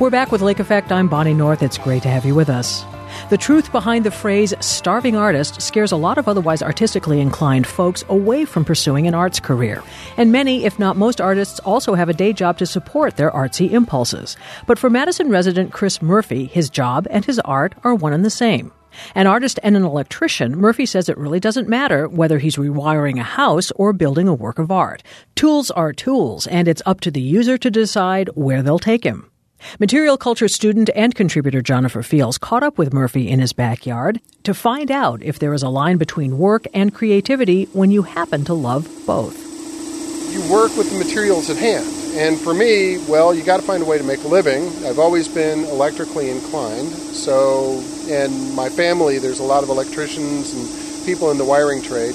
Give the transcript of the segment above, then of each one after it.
We're back with Lake Effect. I'm Bonnie North. It's great to have you with us. The truth behind the phrase starving artist scares a lot of otherwise artistically inclined folks away from pursuing an arts career. And many, if not most artists, also have a day job to support their artsy impulses. But for Madison resident Chris Murphy, his job and his art are one and the same. An artist and an electrician, Murphy says it really doesn't matter whether he's rewiring a house or building a work of art. Tools are tools, and it's up to the user to decide where they'll take him. Material culture student and contributor Jennifer Fields caught up with Murphy in his backyard to find out if there is a line between work and creativity when you happen to love both. You work with the materials at hand. And for me, well, you got to find a way to make a living. I've always been electrically inclined. So, and my family, there's a lot of electricians and people in the wiring trades.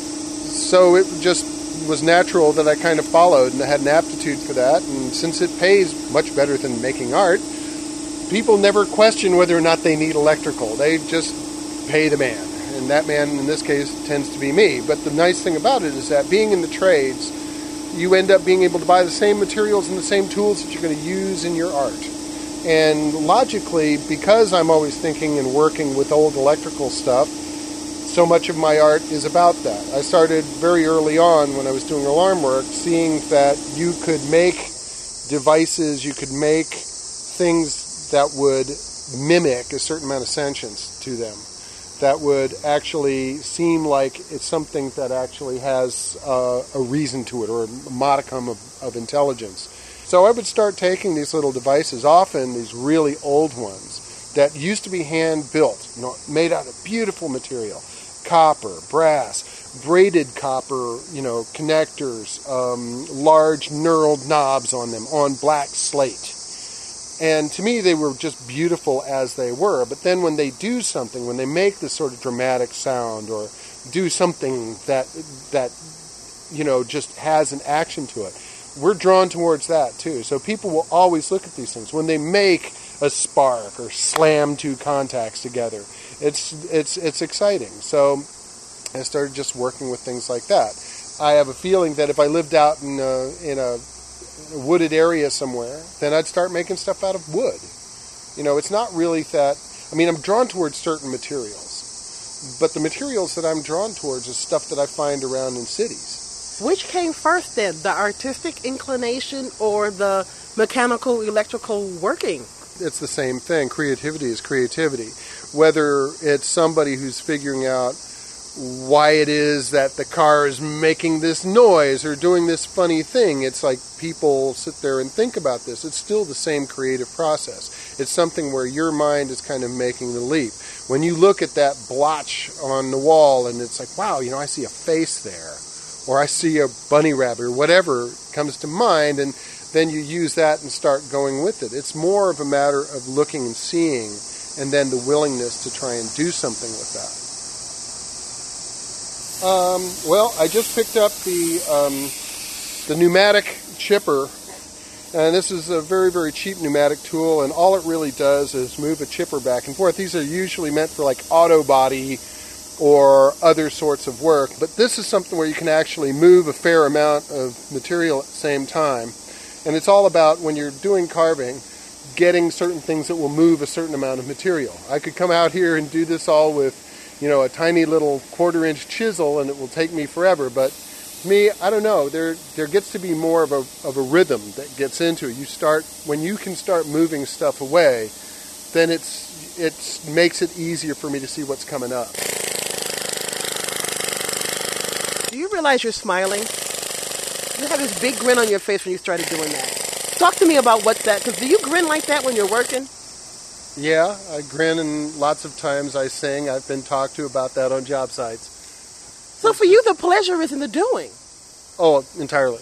So it just was natural that I kind of followed, and I had an aptitude for that. And since it pays much better than making art, people never question whether or not they need electrical. They just pay the man. And that man, in this case, tends to be me. But the nice thing about it is that being in the trades, you end up being able to buy the same materials and the same tools that you're going to use in your art. And logically, because I'm always thinking and working with old electrical stuff, so much of my art is about that. I started very early on when I was doing alarm work, seeing that you could make devices, you could make things that would mimic a certain amount of sentience to them, that would actually seem like it's something that actually has a reason to it, or a modicum of intelligence. So I would start taking these little devices, often these really old ones, that used to be hand-built, made out of beautiful material, copper, brass, braided copper, connectors, large knurled knobs on them, on black slate. And to me, they were just beautiful as they were. But then when they do something, when they make this sort of dramatic sound, or do something that just has an action to it, we're drawn towards that too. So people will always look at these things. When they make a spark or slam two contacts together, it's exciting. So I started just working with things like that. I have a feeling that if I lived out in a wooded area somewhere, then I'd start making stuff out of wood. It's not really that. I'm drawn towards certain materials, but the materials that I'm drawn towards is stuff that I find around in cities. Which came first then, the artistic inclination or the mechanical, electrical working? It's the same thing. Creativity is creativity. Whether it's somebody who's figuring out why it is that the car is making this noise or doing this funny thing. It's like people sit there and think about this. It's still the same creative process. It's something where your mind is kind of making the leap. When you look at that blotch on the wall and it's like, wow, I see a face there, or I see a bunny rabbit, or whatever comes to mind, and then you use that and start going with it. It's more of a matter of looking and seeing, and then the willingness to try and do something with that. I just picked up the pneumatic chipper, and this is a very, very cheap pneumatic tool, and all it really does is move a chipper back and forth. These are usually meant for like auto body or other sorts of work, but this is something where you can actually move a fair amount of material at the same time, and it's all about, when you're doing carving, getting certain things that will move a certain amount of material. I could come out here and do this all with a tiny little 1/4-inch chisel, and it will take me forever. But me, I don't know. There gets to be more of a rhythm that gets into it. When you can start moving stuff away, then it makes it easier for me to see what's coming up. Do you realize you're smiling? You have this big grin on your face when you started doing that. Talk to me about because do you grin like that when you're working? Yeah, I grin, and lots of times I sing. I've been talked to about that on job sites. So for you, the pleasure is in the doing. Oh, entirely.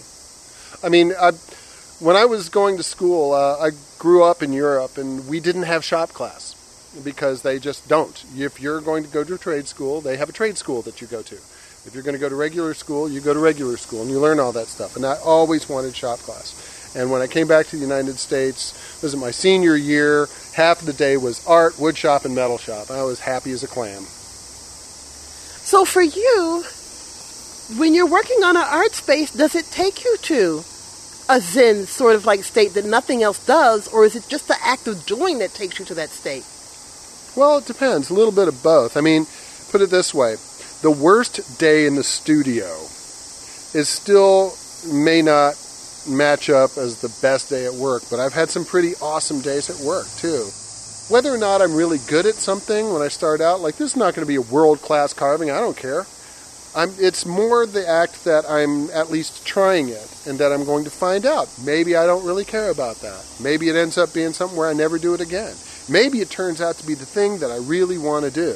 When I was going to school, I grew up in Europe, and we didn't have shop class because they just don't. If you're going to go to a trade school, they have a trade school that you go to. If you're going to go to regular school, you go to regular school, and you learn all that stuff. And I always wanted shop class. And when I came back to the United States, it was my senior year, half of the day was art, wood shop, and metal shop. I was happy as a clam. So for you, when you're working on an art space, does it take you to a zen sort of like state that nothing else does, or is it just the act of doing that takes you to that state? Well, it depends. A little bit of both. I mean, put it this way. The worst day in the studio is still may not match up as the best day at work, but I've had some pretty awesome days at work, too. Whether or not I'm really good at something when I start out, like this is not going to be a world-class carving, I don't care. It's more the act that I'm at least trying it and that I'm going to find out. Maybe I don't really care about that. Maybe it ends up being something where I never do it again. Maybe it turns out to be the thing that I really want to do.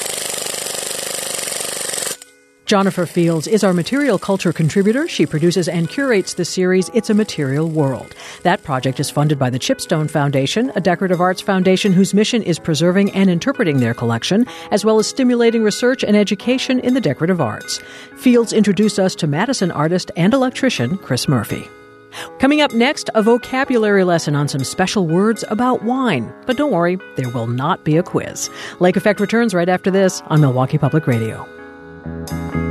Jennifer Fields is our material culture contributor. She produces and curates the series It's a Material World. That project is funded by the Chipstone Foundation, a decorative arts foundation whose mission is preserving and interpreting their collection, as well as stimulating research and education in the decorative arts. Fields introduced us to Madison artist and electrician Chris Murphy. Coming up next, a vocabulary lesson on some special words about wine. But don't worry, there will not be a quiz. Lake Effect returns right after this on Milwaukee Public Radio.